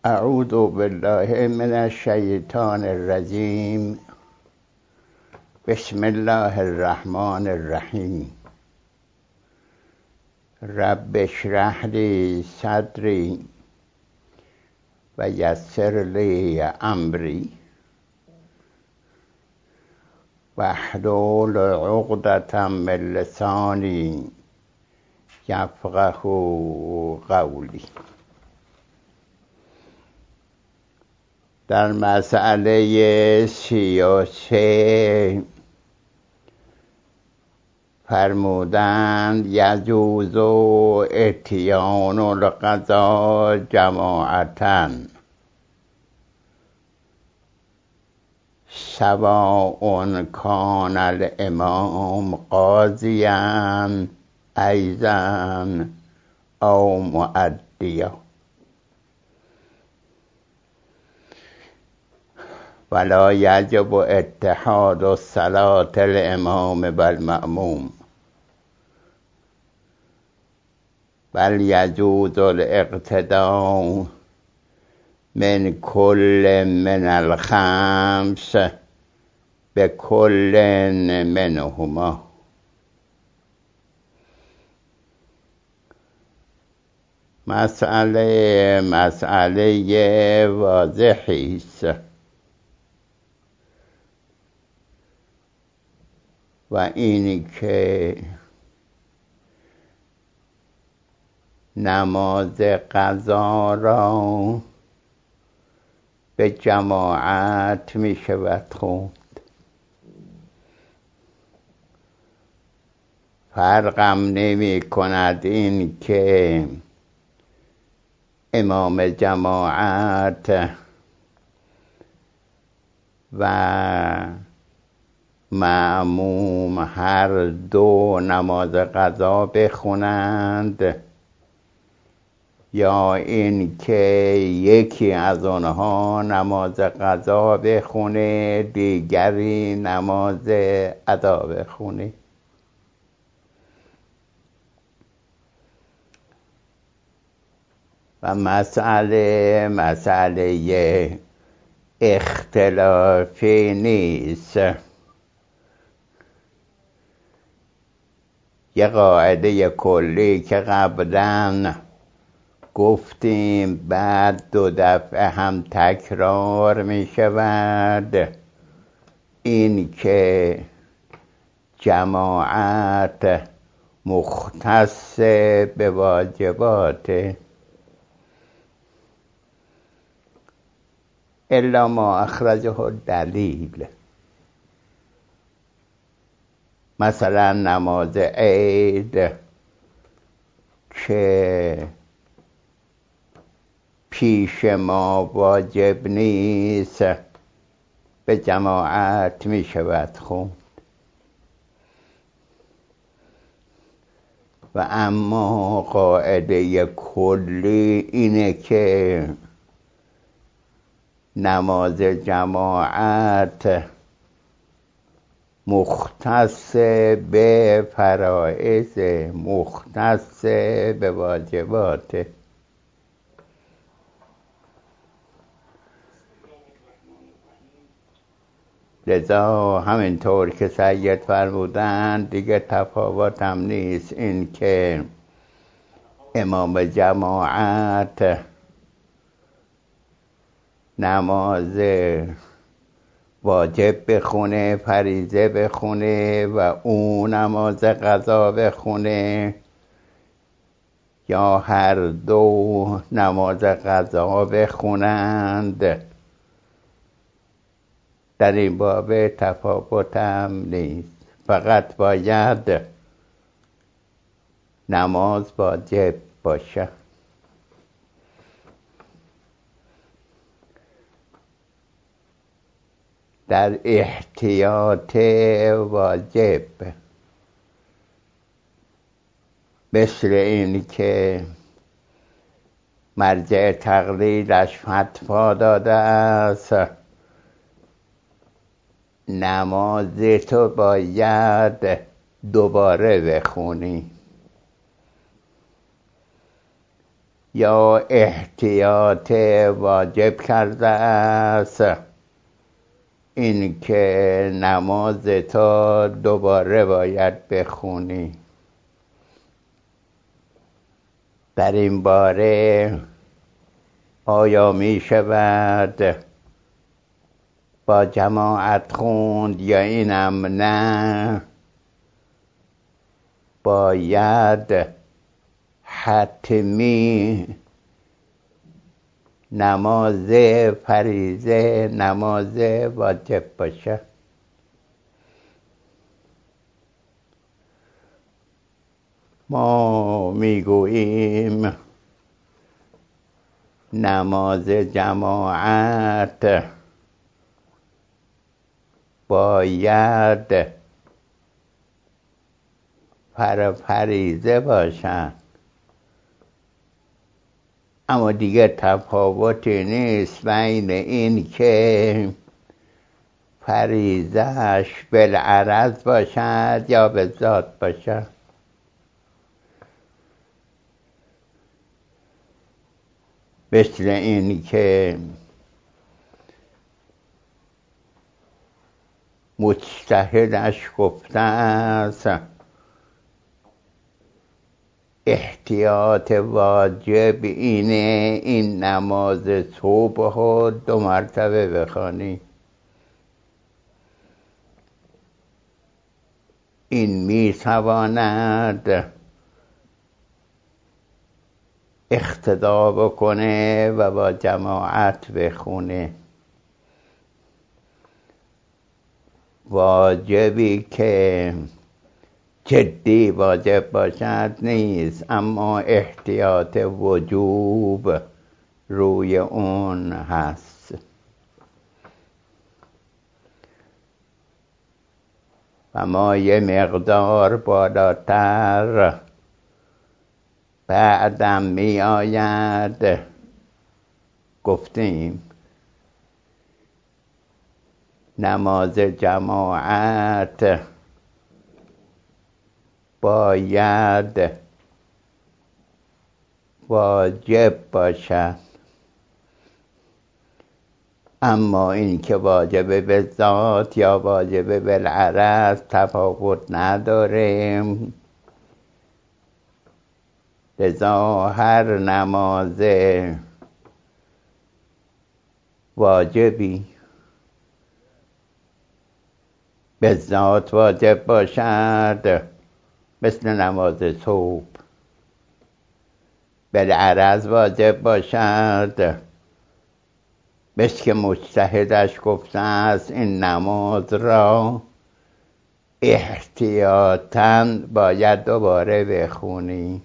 اعوذ بالله من الشیطان الرجیم. بسم الله الرحمن الرحیم. رب اشرح لی صدری و یسر لی امری واحلل عقدة من لسانی یفقه قولی. در مسئله 33 فرمودند یجوز اتیان القضا جماعتا سواء کان الامام قاضیا ایضا او مؤدیا ولا یجب اتحاد الصلاة الامام بالمأموم بل یجوز الاقتداء من کل من الخمس بکل منهما. مسئله واضحی است و اینی که نماز قضا را به جماعت می شود خوند. فرقم نمی کند این که امام جماعت و مأموم هر دو نماز قضا بخونند یا این که یکی از آنها نماز قضا بخونه دیگری نماز ادا بخونه. و مسئله اختلافی نیست. یه قاعده کلی که قبلا گفتیم بعد 2 دفعه هم تکرار می شود، این که جماعت مختص به واجبات الا ما اخرجه الدلیل. مثلا نماز عید که پیش ما واجب نیست به جماعت می شود خوند. و اما قاعده کلی اینه که نماز جماعت مختص به فرائض، مختص به واجبات. لذا همینطور که سید فرمودند دیگه تفاوت هم نیست این که امام جماعت نماز واجب بخونه، فریضه بخونه و اون نماز قضا بخونه یا هر دو نماز قضا بخونند. در این باب تفاوت هم نیست، فقط باید نماز واجب باشه. در احتیاط واجب مثل این که مرجع تقلیدش فتوا داده است نماز تو باید دوباره بخونی. یا احتیاط واجب کرده است این که نماز تا دوباره باید بخونی. در این باره آیا می شود با جماعت خوند یا اینم نه؟ باید حتمی نماز فریضه، نماز واجب باشه. ما میگوییم نماز جماعت باید فریضه باشد، اما دیگه تفاوتی نیست بین این که فریضه‌اش بالعرض باشد یا به ذات باشد. مثل این که مجتهدش گفته است احتیاط واجب اینه این نماز صبح رو 2 مرتبه بخوانی. این میتواند اقتدا بکنه و با جماعت بخونه. واجبی که جدی واجب باشد نیست، اما احتیاط وجوب روی اون هست. و ما یه مقدار بالاتر بعدم می آید گفتیم نماز جماعت باید واجب باشد، اما این که واجب به ذات یا واجب بالعرض تفاوت نداره. لذا هر نماز واجبی به ذات واجب باشد، مثل نماز صبح، بالعرض واجب باشد، مثل که مجتهدش گفته است این نماز را احتیاطاً باید دوباره بخونی.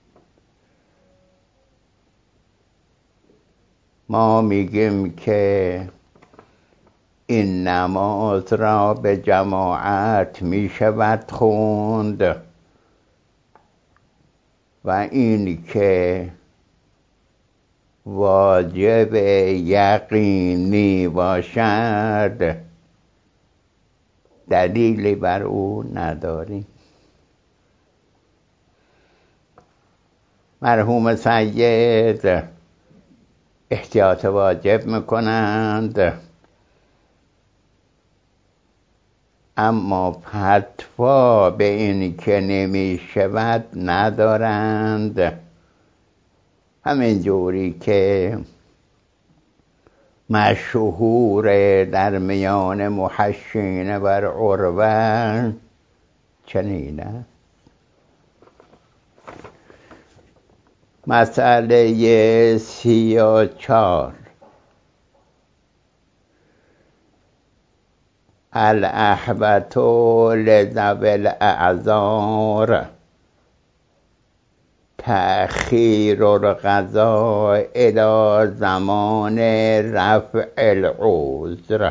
ما میگیم که این نماز را به جماعت می شود خوند و این که واجب یقینی باشد دلیلی بر او نداریم. مرحوم سید احتیاط واجب میکنند، اما فتوا به این که نمی شود ندارند. همین جوری که مشهور در میان محشین بر عروه چنینه. مسئله 34 الاحبة لذوی الاعذار تأخیر القضاء الی زمان رفع العذر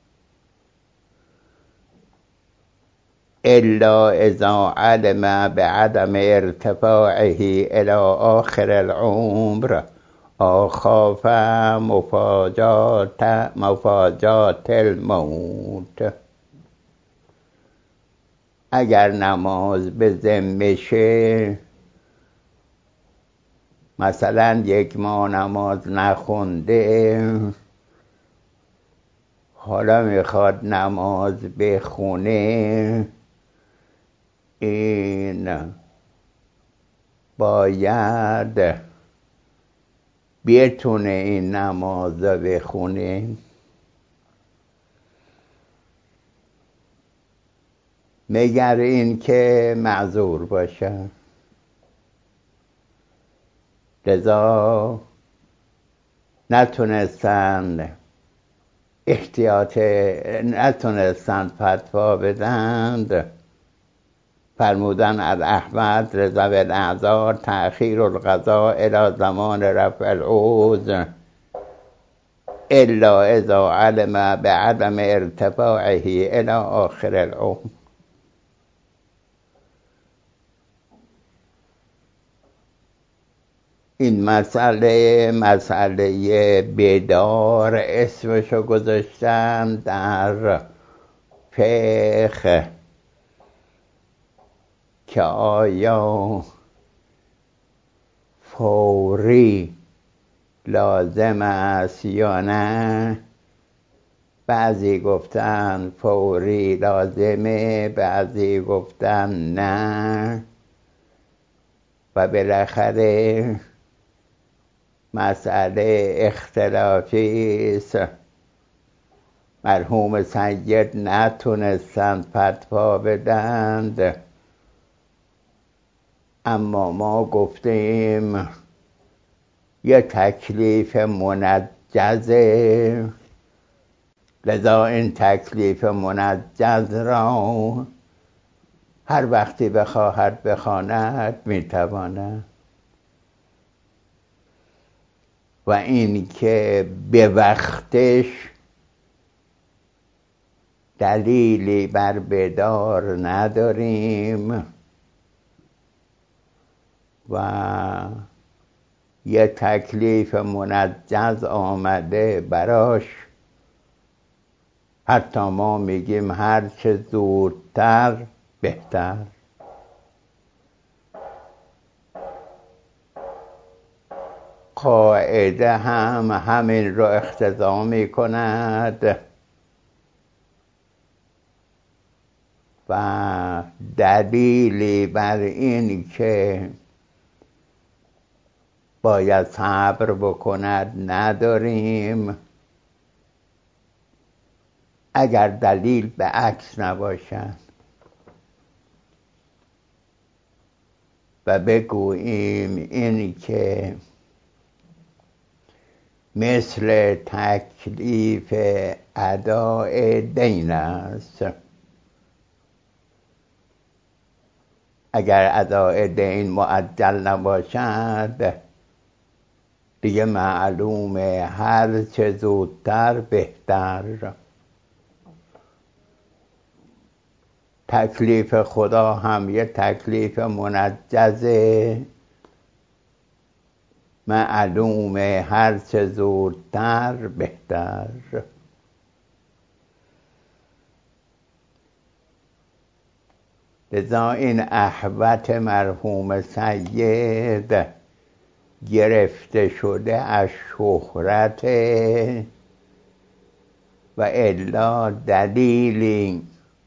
الا اذا علم بعدم ارتفاعه الى آخر العمر او خاف مفاجات الموت. اگر نماز به ذمه شه مثلا یک ماه نماز نخونده، حالا میخواد نماز بخونه، این باید بتونه این نماز رو بخونه. مگر این که معذور باشه. لذا نتونستن فتوا بدند، فرمودن از احمد رضا الاعذار تأخیر القضاء الى زمان رفع العوز الا اذا علم بعدم ارتفاعه الى آخر العمر. این مسئله بدار اسمشو گذاشتن در فقه که آیا فوری لازم است یا نه. بعضی گفتن فوری لازمه، بعضی گفتن نه، و بالاخره مسئله اختلافی است. مرحوم سید نتونستند فتوا بدند، اما ما گفتیم یه تکلیف منجزه، لذا این تکلیف منجز را هر وقتی بخواهد بخواند میتواند. و این که به وقتش دلیلی بر بدار نداریم و یه تکلیف منجز آمده براش، حتی ما میگیم هر چه زودتر بهتر. قاعده هم همین رو اقتضا میکند و دلیلی بر این که باید صبر بکند نداریم، اگر دلیل به عکس نباشد و بگوییم این که مثل تکلیف اداء دین است. اگر اداء دین معجل نباشد دیگه معلومه هر چه زودتر بهتر. تکلیف خدا هم یه تکلیف منجزه، معلومه هر چه زودتر بهتر. لذا این احوط مرحوم سید گرفته شده از شهرت و الا دلیلی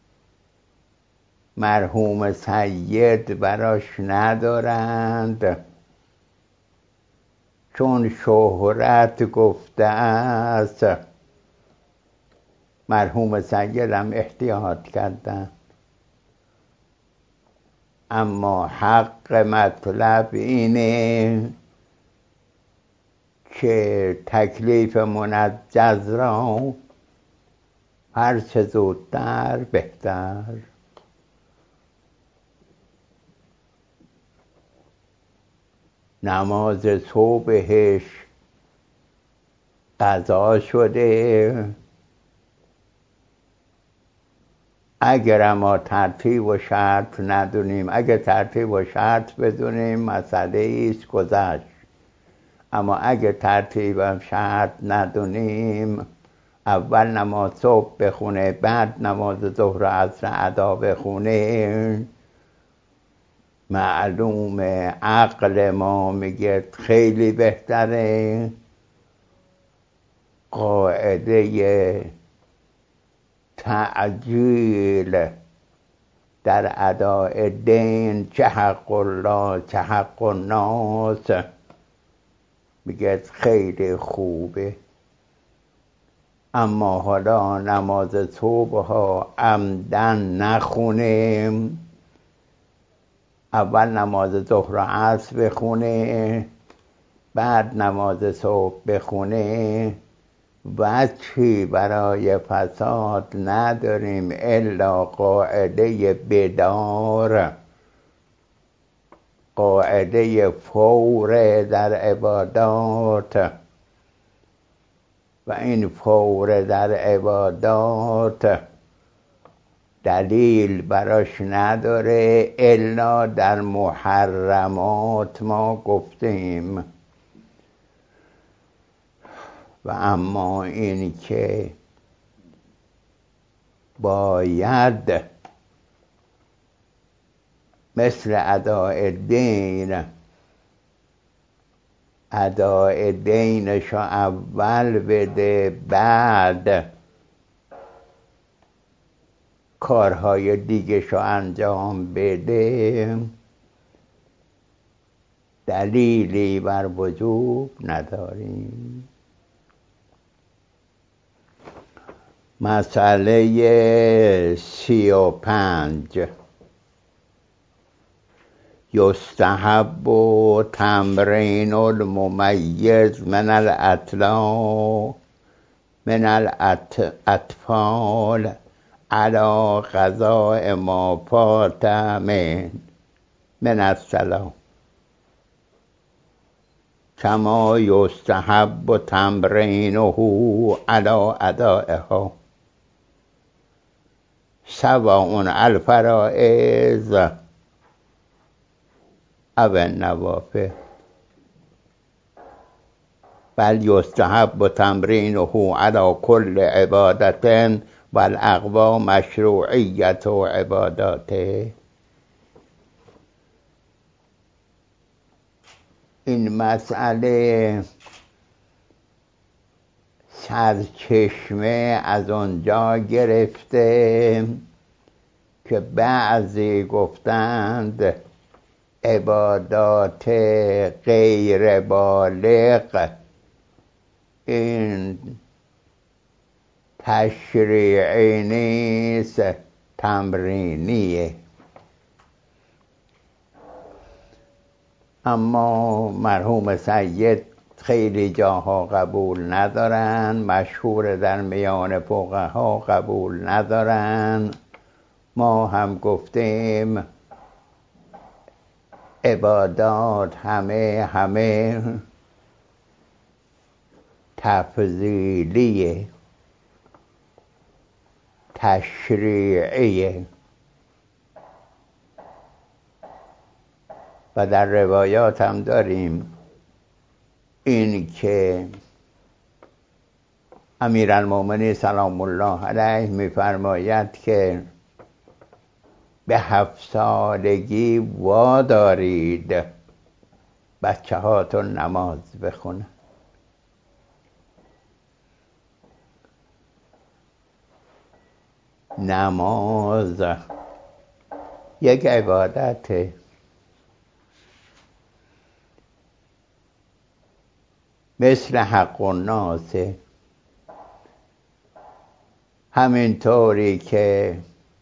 مرحوم سید براش ندارند، چون شهرت گفته است. مرحوم سید هم احتیاط کردن، اما حق مطلب اینه که تکلیف منجز را هر چه زودتر بهتر. نماز صبحش قضا شده، اگر ما ترتیب و شرط ندونیم، اگر ترتیب و شرط بدونیم مسئله ایست گذشت، اما اگر ترتیب و شرط ندونیم، اول نماز صبح بخونه بعد نماز ظهر و عصر ادا بخونه، معلوم عقل ما میگه خیلی بهتره قاعده تعجیل در اداء دین چه حق الله چه حق الناس میگه خیلی خوبه. اما حالا نماز صبح ها عمدن نخونیم، اول نماز ظهر و عصر بخونه بعد نماز صبح بخونه، وجهی برای فساد نداریم الا قاعده بدار، قاعده فور در عبادات، و این فور در عبادات دلیل براش نداره الا در محرمات ما گفتیم. و اما این که باید مثل اداء دینشو اول بده بعد کارهای دیگه‌شو انجام بده، دلیلی بر وجوب نداریم. مسئله 35 یستحب تمرین الممیز من الاطفال علی قضاء ما فات من الصلاة کما یستحب تمرینه علی ادائها سواء الفرائض او النوافل، بل یستحب تمرینه علی کل عبادة والاقوى مشروعیت و عباداته. این مسئله سرچشمه از اونجا گرفته که بعضی گفتند عبادات غیر بالغ این تشریعی نیست، تمرینیه. اما مرحوم سید خیلی جاها قبول ندارن، مشهور در میان فقها قبول ندارن. ما هم گفتیم عبادات همه تفضیلیه، تشریعیه. و در روایات هم داریم این که امیرالمومنین سلام الله علیه میفرماید که به 7 سالگی وادارید بچه هاتون نماز بخونن. نماز یک عبادته، مثل حق الناس. همینطوری که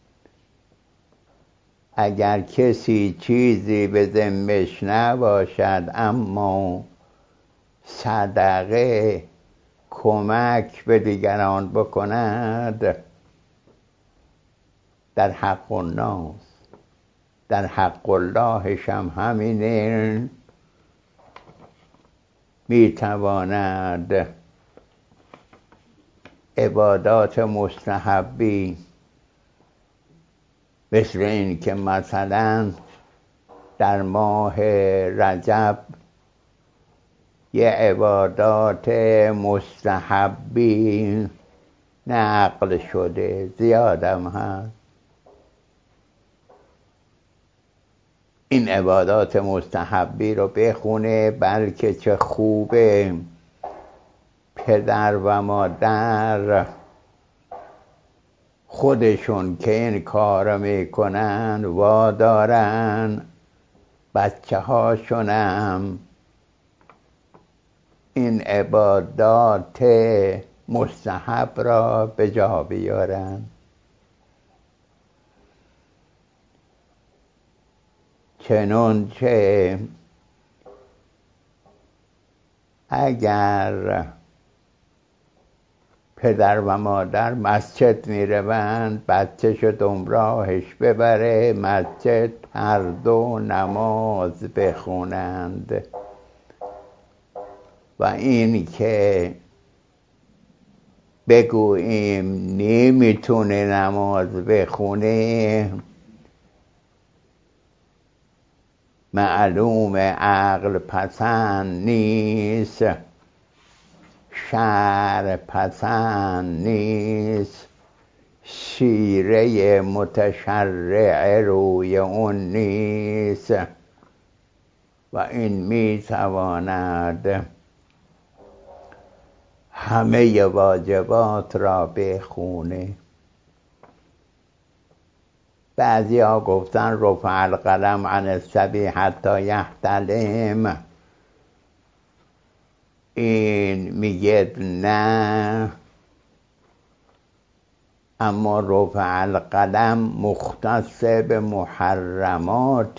اگر کسی چیزی به ذمش نباشد اما صدقه کمک به دیگران بکند در حق الناس، در حق اللهش هم همینه، میتواند عبادات مستحبی مثل این که مثلا در ماه رجب یه عبادات مستحبی نقل شده، زیادم هست، این عبادات مستحبی رو بخونه، بلکه چه خوبه پدر و مادر خودشون که این کار میکنن وادارن بچه هاشونم این عبادات مستحب را به جا بیارن. چنانچه اگر پدر و مادر مسجد میروند بچه‌شو دنبالش ببره مسجد، هر دو نماز بخونند. و این که بگوییم نمیتونه نماز بخونه، معلوم عقل پسند نیست، شرع پسند نیست، شیره متشرع روی اون نیست و این میتواند همه واجبات را بخونه. بعضی ها گفتن رفع القلم عن الصبی حتی یحتلم، این میگه نه، اما رفع القلم مختص به محرمات،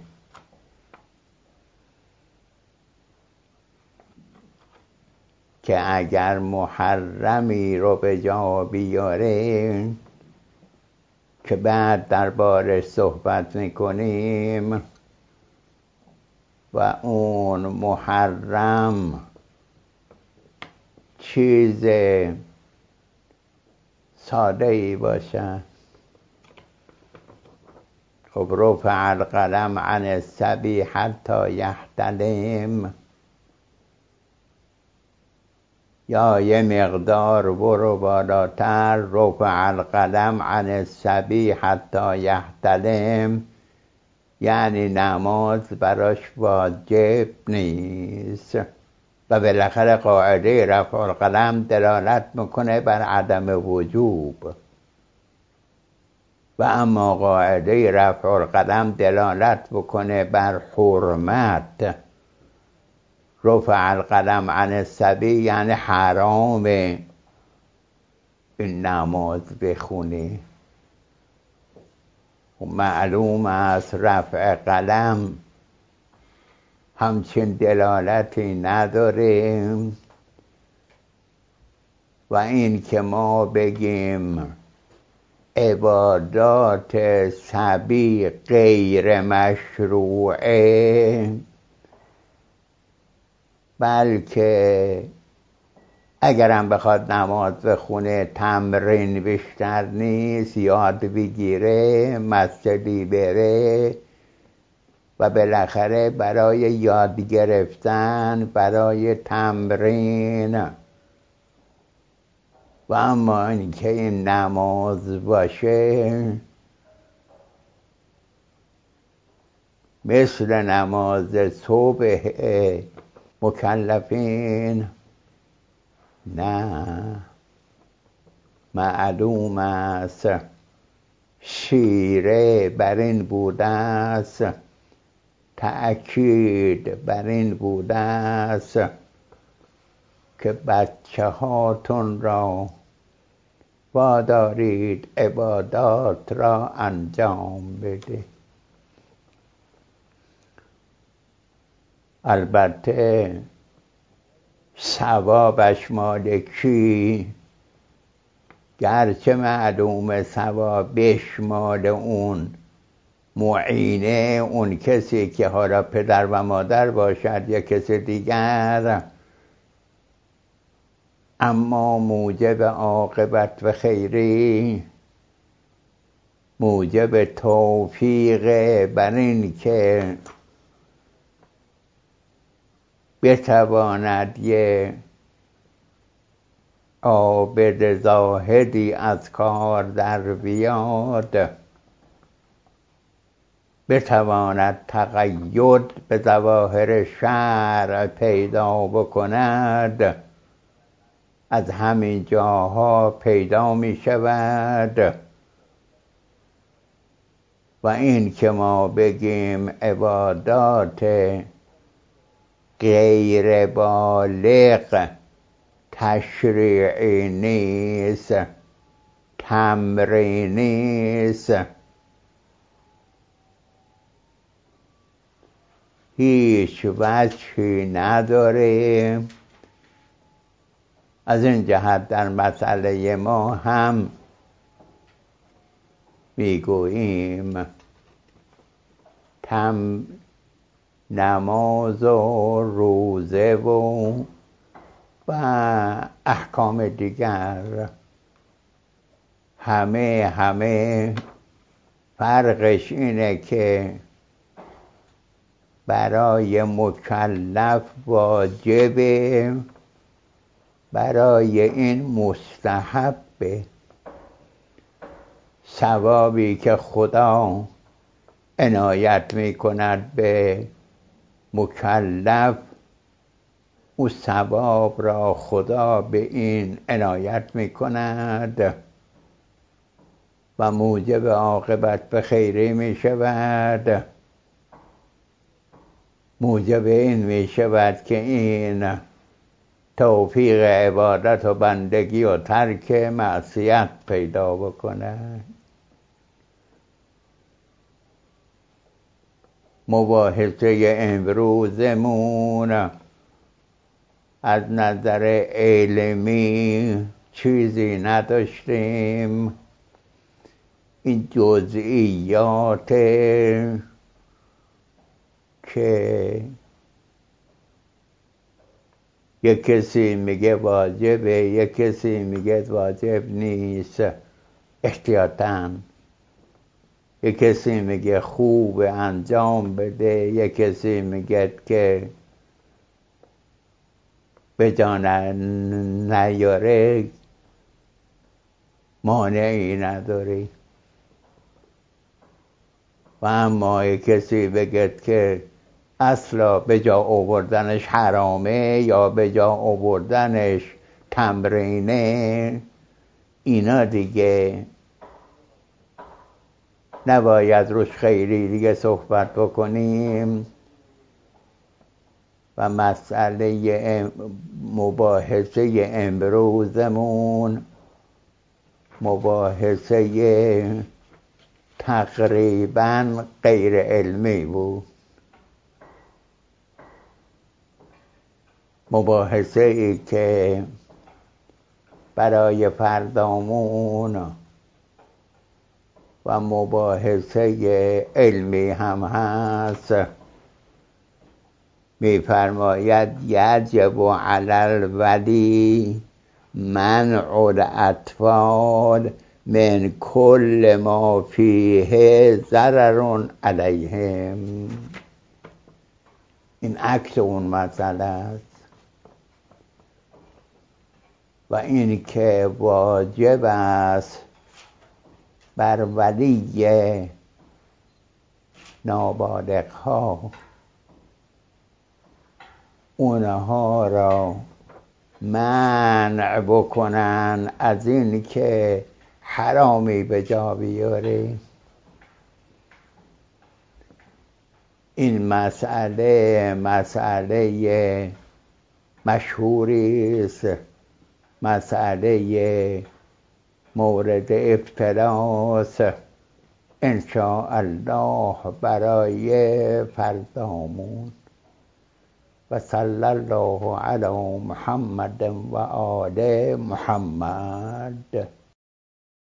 که اگر محرمی رو به جا بیاره که بعد دربارش صحبت میکنیم و اون محرم چیز ساده ای باشه، خب رفع القلم عن الصبی حتی یحتلم، یا یه مقدار برو بالاتر رفع القلم عن الصبی حتی یحتلم، یعنی نماز براش واجب نیست و بالاخره قاعده رفع القلم دلالت میکنه بر عدم وجوب و اما قاعده رفع القلم دلالت بکنه بر حرمت. رفع القلم عن الصبی یعنی حرام این نماز بخونی. معلوم است رفع قلم همچین دلالتی نداره و این که ما بگیم عبادات صبی غیر مشروعه، بلکه اگرم بخواد نماز بخونه تمرین بیشتر نیست، یاد بگیره، مسجدی بره و بالاخره برای یاد گرفتن، برای تمرین. و اما اینکه این نماز باشه مثل نماز صبح مکلفین، نه، معلوم است شیره بر این بوده است، تأکید بر این بوده است که بچه هاتون را وادارید عبادات را انجام بده. البته ثوابش مال کی؟ گرچه معلوم ثوابش مال اون معینه، اون کسی که حالا پدر و مادر باشد یا کسی دیگر، اما موجب عاقبت و خیری، موجب توفیق بر این که بتواند یه عابد زاهدی از کار در بیاد بتواند تقید به ظواهر شرع پیدا بکند، از همین جاها پیدا می شود. و این که ما بگیم عبادات غیر بالغ تشریعی نیست، تمرینی است، هیچ وجهی نداره. از این جهت در مسئله ما هم میگوییم نماز و روزه و احکام دیگر همه فرقش اینه که برای مکلف واجبه، برای این مستحبه. ثوابی که خدا عنایت می کند به مکلف، او ثواب را خدا به این عنایت می کند و موجب عاقبت به خیری می شود. موجب این می شود که این توفیق عبادت و بندگی و ترک معصیت پیدا بکنه. مباحثه امروزمون از نظر علمی چیزی نداشتیم. این جزئیات که یک کسی میگه واجبه، یک کسی میگه واجب نیست احتیاطاً، یک کسی میگه خوب انجام بده، یک کسی میگه که به جان نیاره مانعی نداری. و اما یک کسی بگه که اصلا به جا آوردنش حرامه یا به جا آوردنش تمرینه، اینا دیگه نباید روش خیلی دیگه صحبت بکنیم. و مسئله مباحثه امروزمون مباحثه تقریباً غیر علمی بود. مباحثه ای که برای فردامون و مباحثه علمی هم هست. میفرماید یجب علی الولی منع الاطفال من کل ما فیه ضرر علیهم. این عکس اون مسئله است. و این که واجب است بر ولی نابالغ ها اونها را منع بکنن از این که حرامی به جا بیاره. این مسئله مشهوری است، مسئله مورد ابتلاست ان شاء الله برای فردامون. و صلی الله علی محمد و آل محمد.